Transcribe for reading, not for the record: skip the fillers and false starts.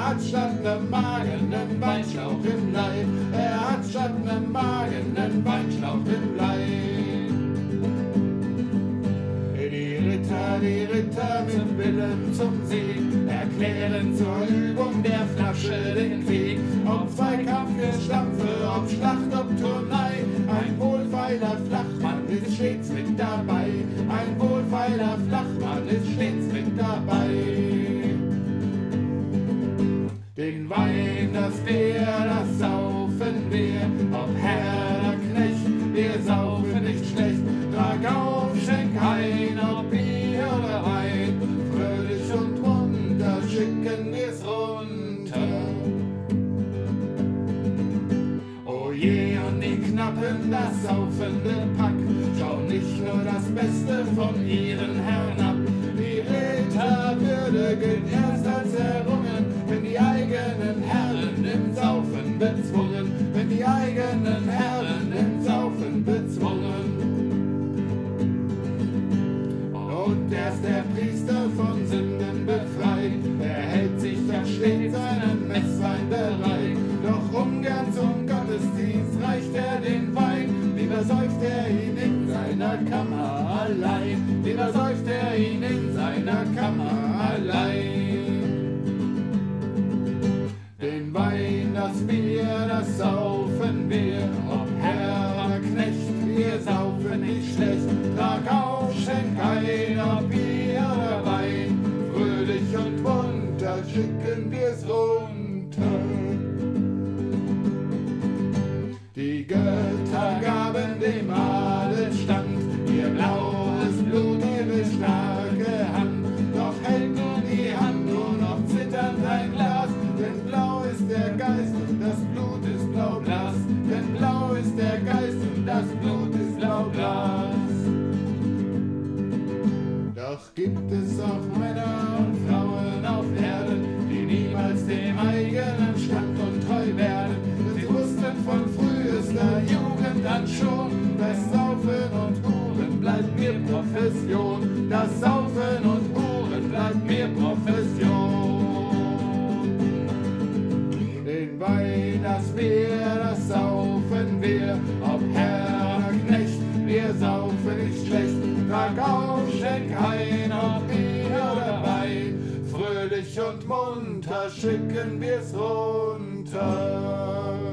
hat statt nem Magen nen Weinschlauch im Leib. Er hat statt nem Magen nen Weinschlauch im Leib. Die Ritter mit Willen zum Sieg erklären zur Übung der Flasche den Weg. Ob Zweikampf, Stampfe, ob Schlacht, ob Turnei, ein wohlfeiler Flachmann ist stets mit dabei. Ein wohlfeiler Flachmann ist stets mit dabei. Den Wein, das Bier, das saufen wir, ob Herr oder Knecht, wir saufen nicht schlecht. Trag auf, schenk ein, ob Bier oder Wein, fröhlich und munter schicken wir's runter. Oh je, und die Knappen, das saufende Pack, schauen nicht nur das Beste von ihren Herren ab. Die Ritterwürde gilt erst als errungen, wenn die eigenen Herren im Saufen bezwungen, wenn die eigenen Herren im Saufen bezwungen. Und erst der Priester von Sünden befreit, er hält sich ja stets seinen Messwein bereit. Doch ungern zum Gottesdienst reicht er den Wein, lieber säuft er ihn in seiner Kammer allein, lieber säuft er ihn in seiner Kammer allein. Den Wein, das Bier, das saufen wir, ob Herr oder Knecht, wir saufen nicht schlecht. Trag auf, schenk ein, ob Bier oder Wein, fröhlich und munter schicken wir's runter. Die Götter gaben dem Adel Stand, ihr blaues Blut, ihre starke Hand. Doch hält nur die Hand nur noch zitternd ein Glas, denn blau ist der Geist, das Blut ist blaublas. Denn blau ist der Geist und das Blut ist blaublas. Doch gibt es auch Männer und Frauen auf Erden, die niemals dem eigenen Stand untreu werden. Sie wussten von frühester Jugend an schon, das Saufen und Huren bleibt mir Profession. Das Saufen und Huren bleibt mir Profession. Den Wein, das Bier, das saufen wir, ob Herr oder Knecht, wir saufen nicht schlecht. Trag auf, schenk ein, ob Bier oder Wein, fröhlich und munter schicken wir's runter.